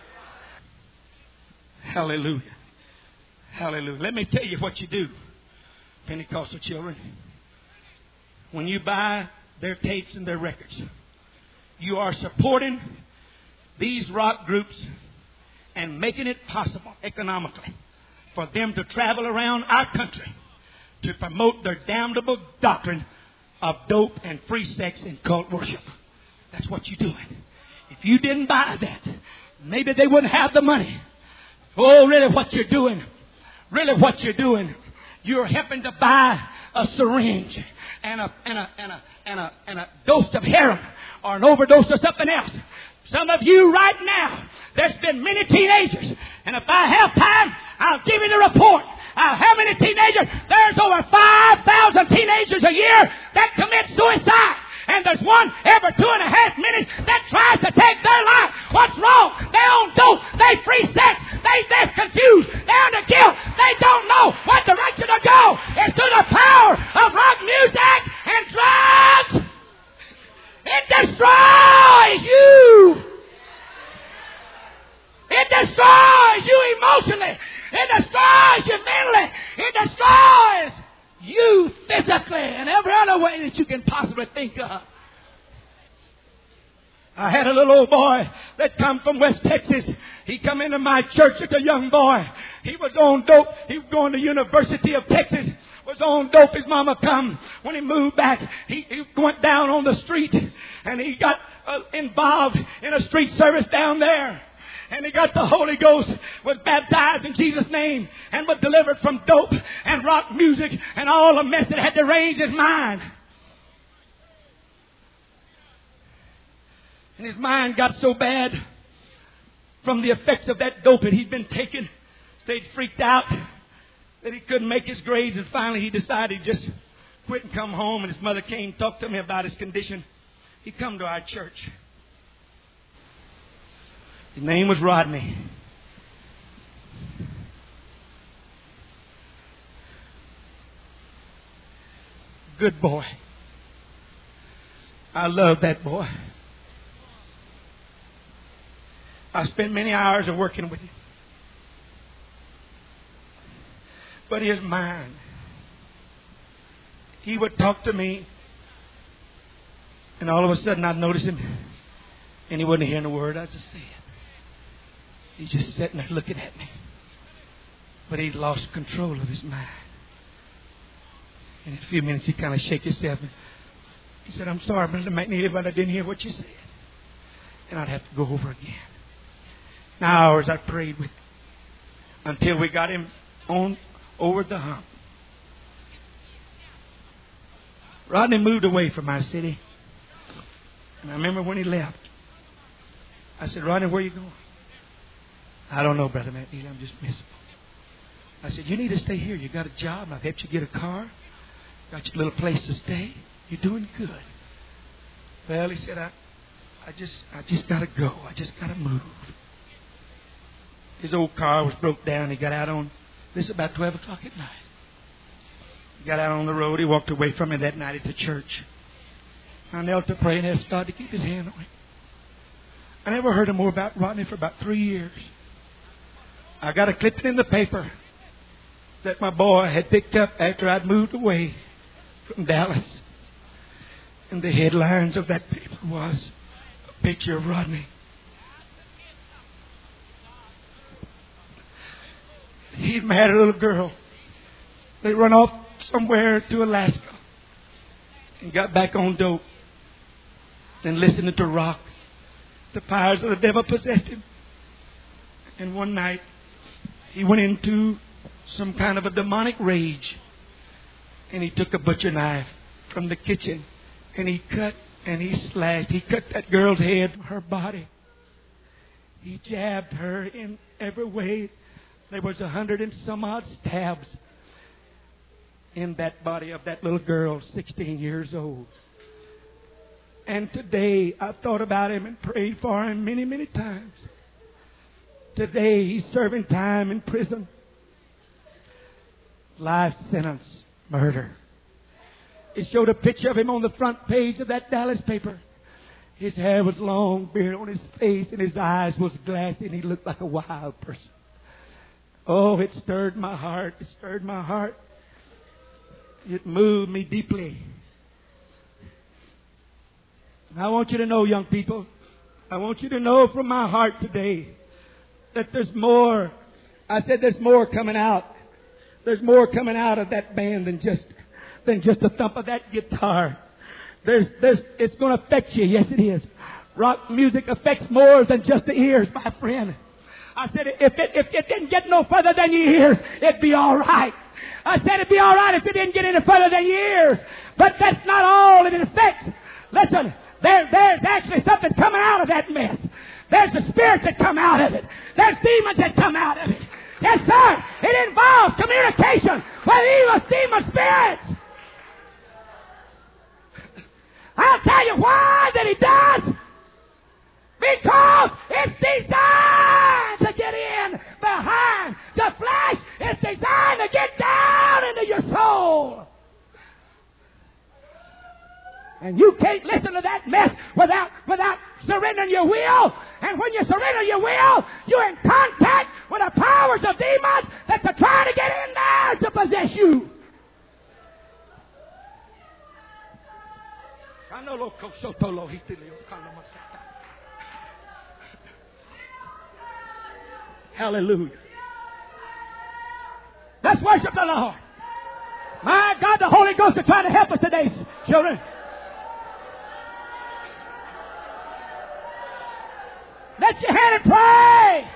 Hallelujah. Hallelujah. Let me tell you what you do, Pentecostal children. When you buy their tapes and their records, you are supporting these rock groups and making it possible economically for them to travel around our country to promote their damnable doctrine of dope and free sex and cult worship. That's what you're doing. If you didn't buy that, maybe they wouldn't have the money. Oh, really what you're doing, really what you're doing, you're helping to buy a syringe and a, and a, and a, and a, and a dose of heroin or an overdose of something else. Some of you right now, there's been many teenagers, and if I have time, I'll give you the report. Uh, how many teenagers? There's over five thousand teenagers a year that commit suicide. And there's one every two and a half minutes that tries to take their life. What's wrong? They own dope. They free sex. They, they're confused. They're under guilt. They don't know what direction to go. It's through the power of rock music and drugs. It destroys you. It destroys you emotionally. It destroys you mentally. It destroys you physically and every other way that you can possibly think of. I had a little old boy that come from West Texas. He come into my church as a young boy. He was on dope. He was going to University of Texas. Was on dope. His mama come. When he moved back, he, he went down on the street and he got uh, involved in a street service down there. And he got the Holy Ghost, was baptized in Jesus' name, and was delivered from dope and rock music and all the mess that had deranged his mind. And his mind got so bad from the effects of that dope that he'd been taking, stayed freaked out, that he couldn't make his grades. And finally he decided he'd just quit and come home. And his mother came and talked to me about his condition. He come to our church. His name was Rodney. Good boy. I love that boy. I spent many hours of working with him. But his mind, he would talk to me, and all of a sudden I'd notice him, and he wasn't hearing a word I was just saying. He's just sitting there looking at me. But he'd lost control of his mind. And in a few minutes, he kind of shake himself. And he said, I'm sorry, Brother McNeely, but I didn't hear what you said. And I'd have to go over again. Now, hours I prayed with him until we got him on over the hump. Rodney moved away from our city. And I remember when he left, I said, Rodney, where are you going? I don't know, Brother McNeely. I'm just miserable. I said, you need to stay here. You got a job. I've helped you get a car. Got your little place to stay. You're doing good. Well, he said, I, I just, I just got to go. I just got to move. His old car was broke down. He got out on, this is about twelve o'clock at night. He got out on the road. He walked away from me that night at the church. I knelt to pray and asked God to keep his hand on him. I never heard more about Rodney for about three years. I got a clipping in the paper that my boy had picked up after I'd moved away from Dallas. And the headlines of that paper was a picture of Rodney. He married a little girl. They run off somewhere to Alaska and got back on dope and listening to rock. The powers of the devil possessed him. And one night, he went into some kind of a demonic rage. And he took a butcher knife from the kitchen. And he cut and he slashed. He cut that girl's head from her body. He jabbed her in every way. There was a hundred and some odd stabs in that body of that little girl, sixteen years old. And today, I've thought about him and prayed for him many, many times. Today, he's serving time in prison. Life sentence, murder. It showed a picture of him on the front page of that Dallas paper. His hair was long, beard on his face, and his eyes was glassy, and he looked like a wild person. Oh, it stirred my heart. It stirred my heart. It moved me deeply. I want you to know, young people, I want you to know from my heart today that there's more. I said there's more coming out. There's more coming out of that band than just than just the thump of that guitar. There's, there's, it's going to affect you. Yes, it is. Rock music affects more than just the ears, my friend. I said if it, if it didn't get no further than your ears, it'd be all right. I said it'd be all right if it didn't get any further than your ears. But that's not all it affects. Listen, there, there's actually something coming out of that mess. There's the spirits that come out of it. There's demons that come out of it. Yes, sir. It involves communication with evil demon spirits. I'll tell you why that he does. Because it's designed to get in behind the flesh. It's designed to get down into your soul. And you can't listen to that mess without, without surrendering your will. And when you surrender your will, you're in contact with the powers of demons that are trying to get in there to possess you. Hallelujah. Let's worship the Lord. My God, the Holy Ghost is trying to help us today, children. Let your hand and pray.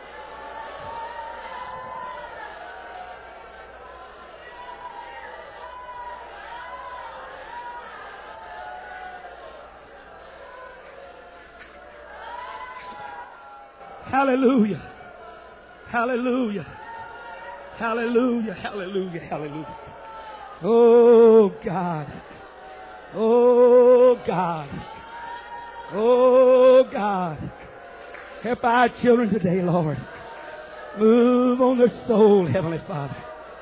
Hallelujah. Hallelujah. Hallelujah. Hallelujah. Hallelujah. Oh God. Oh God. Oh God. Help our children today, Lord. Move on their soul, Heavenly Father.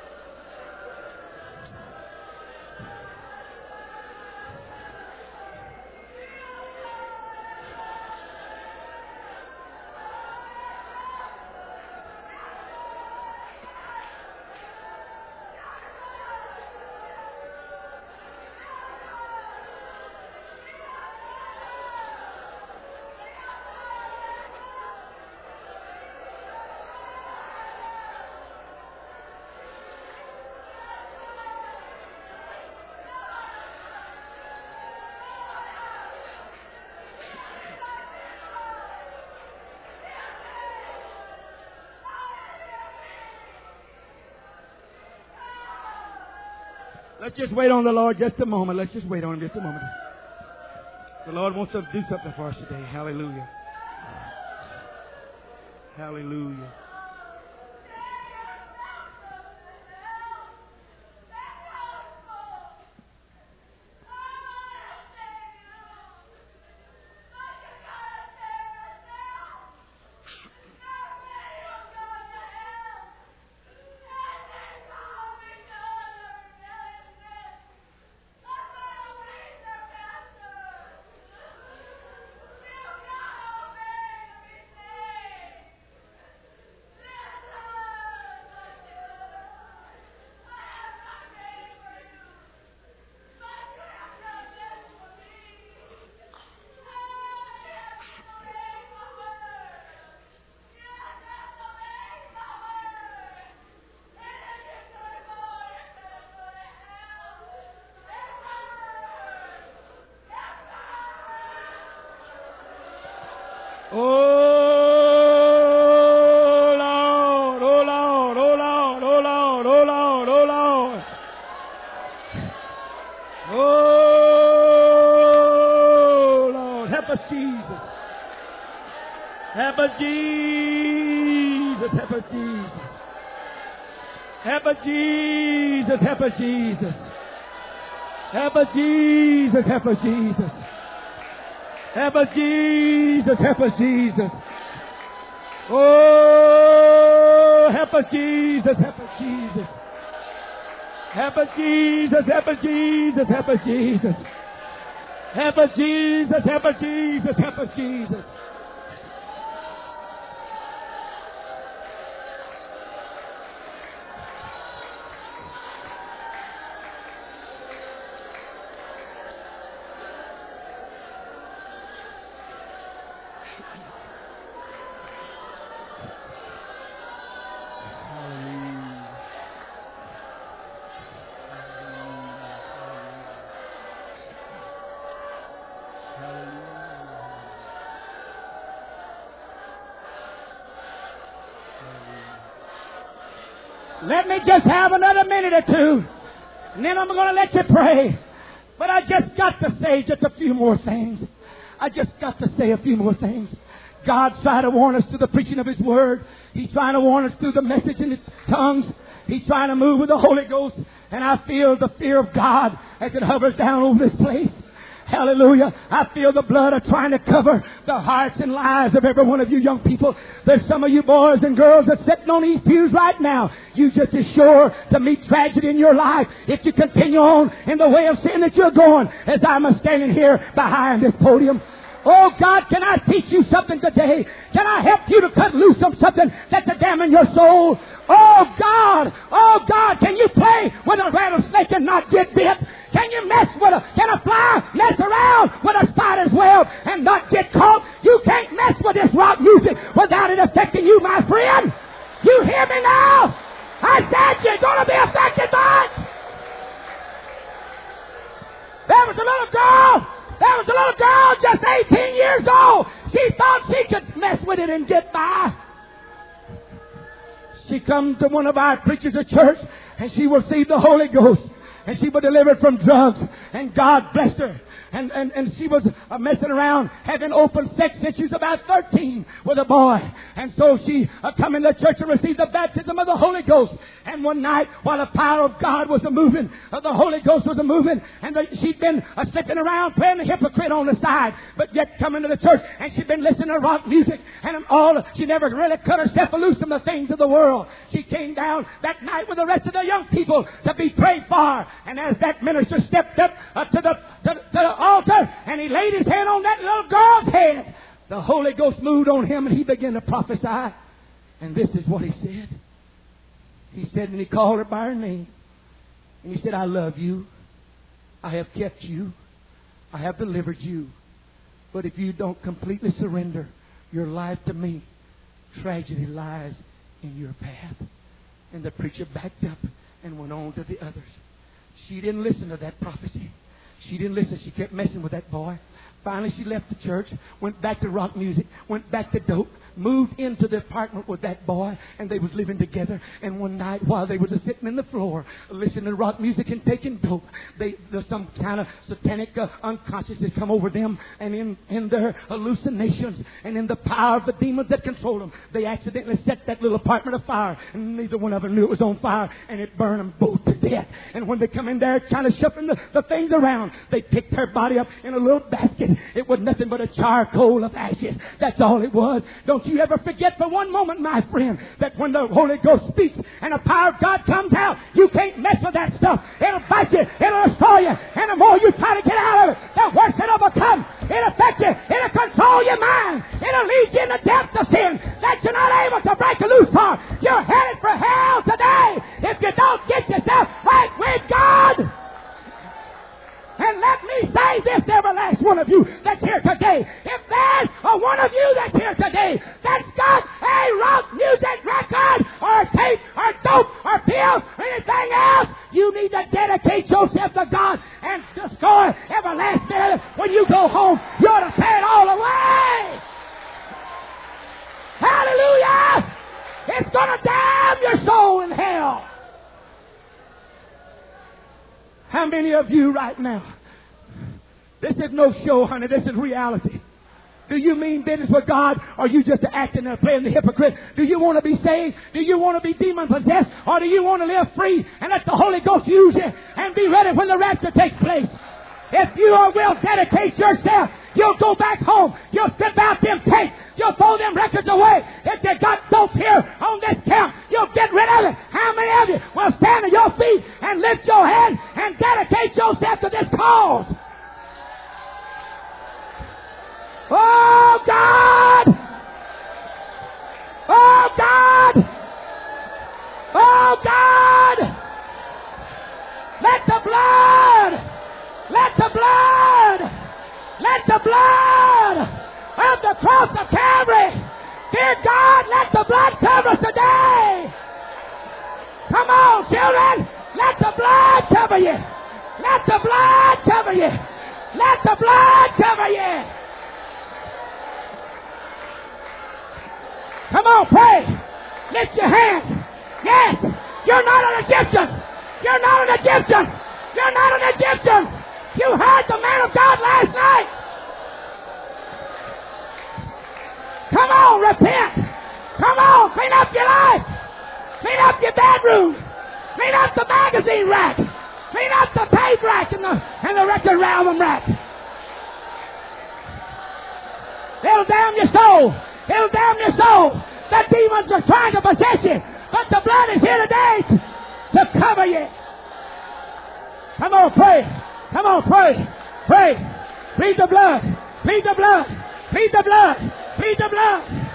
Let's just wait on the Lord just a moment. Let's just wait on Him just a moment. The Lord wants to do something for us today. Hallelujah. Hallelujah. Oh, Lord, oh, Lord, oh, Lord, oh, Lord, oh, Lord, oh, Lord. Oh, Lord, help us, Jesus. Help us, Jesus. Help us, Jesus. Help us, Jesus. Help us, Jesus. Help us, Jesus. Help us, Jesus. Help us, Jesus. Help us, Jesus. Oh, help us, Jesus. Help us, Jesus. Help us, Jesus. Help us, Jesus. Help us, Jesus. Help us, Jesus. Help us, Jesus. Help us, Jesus. Let me just have another minute or two, and then I'm going to let you pray. But I just got to say just a few more things. I just got to say a few more things. God's trying to warn us through the preaching of His Word. He's trying to warn us through the message in the tongues. He's trying to move with the Holy Ghost. And I feel the fear of God as it hovers down over this place. Hallelujah. I feel the blood of trying to cover the hearts and lives of every one of you young people. There's some of you boys and girls that's sitting on these pews right now. You just as sure to meet tragedy in your life if you continue on in the way of sin that you're going as I'm standing here behind this podium. Oh God, can I teach you something today? Can I help you to cut loose some something that's damning your soul? Oh God, oh God, can you play with a rattlesnake and not get bit? Can you mess with a, can a fly mess around with a spider's web and not get caught? You can't mess with this rock music without it affecting you, my friend. You hear me now? I said you're going to be affected by it. There was a little girl. There was a little girl just eighteen years old. She thought she could mess with it and get by. She come to one of our preachers at church and she received the Holy Ghost. And she was delivered from drugs. And God blessed her. And, and, and she was uh, messing around, having open sex since she was about thirteen with a boy. And so she uh, come into church and received the baptism of the Holy Ghost. And one night, while the power of God was a moving, uh, the Holy Ghost was a moving, and the, she'd been uh, slipping around playing the hypocrite on the side, but yet coming to the church, and she'd been listening to rock music, and all she never really cut herself loose from the things of the world. She came down that night with the rest of the young people to be prayed for. And as that minister stepped up uh, to the to, to the altar, and he laid his hand on that little girl's head, the Holy Ghost moved on him, and he began to prophesy. And this is what he said. He said, and he called her by her name. And he said, I love you. I have kept you. I have delivered you. But if you don't completely surrender your life to me, tragedy lies in your path. And the preacher backed up and went on to the others. She didn't listen to that prophecy. She didn't listen. She kept messing with that boy. Finally, she left the church, went back to rock music, went back to dope, moved into the apartment with that boy, and they was living together. And one night, while they was sitting in the floor, listening to rock music and taking dope, they there's some kind of satanic uh, unconsciousness come over them, and in, in their hallucinations and in the power of the demons that control them, they accidentally set that little apartment afire, and neither one of them knew it was on fire, and it burned them both to death. And when they come in there, kind of shuffling the, the things around, they picked her body up in a little basket. It was nothing but a charcoal of ashes. That's all it was. Don't you ever forget for one moment, my friend, that when the Holy Ghost speaks and the power of God comes out, you can't mess with that stuff. It'll bite you. It'll destroy you. And the more you try to get out of it, the worse it'll become. It'll affect you. It'll control your mind. It'll lead you in the depths of sin that you're not able to break a loose from. You're headed for hell today if you don't get yourself right with God. And let me say this to every last one of you that's here today. If there's a one of you that's here today that's got a rock music record or a tape or dope or pills or anything else, you need to dedicate yourself to God and destroy every last bit of it. When you go home, you ought to tear it all away. Hallelujah! It's going to damn your soul in hell. How many of you right now? This is no show, honey. This is reality. Do you mean business with God, or are you just acting and playing the hypocrite? Do you want to be saved? Do you want to be demon-possessed? Or do you want to live free and let the Holy Ghost use you and be ready when the rapture takes place? If you will dedicate yourself, you'll go back home. You'll strip out them tapes. You'll throw them records away. If you got dope here on this camp, you'll get rid of it. How many of you will stand on your feet and lift your hand and dedicate yourself to this cause? Oh, God! Oh, God! Oh, God! Let the blood, let the blood, let the blood of the cross of Calvary, dear God, let the blood cover us today. Come on, children. Let the blood cover you. Let the blood cover you. Let the blood cover you. Come on, pray. Lift your hands. Yes, you're not an Egyptian. You're not an Egyptian. You're not an Egyptian. You heard the man of God last night. Come on, repent. Come on, clean up your life. Clean up your bedroom. Clean up the magazine rack. Clean up the page rack and the, and the record album rack. It'll damn your soul. It'll damn your soul. The demons are trying to possess you, but the blood is here today to, to cover you. Come on, pray. Come on, pray. Pray. Plead the blood. Plead the blood. Plead the blood. Plead the blood.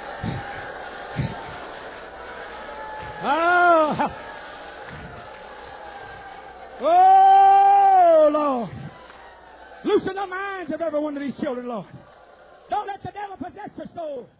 Oh. Oh, Lord. Loosen the minds of every one of these children, Lord. Don't let the devil possess their soul.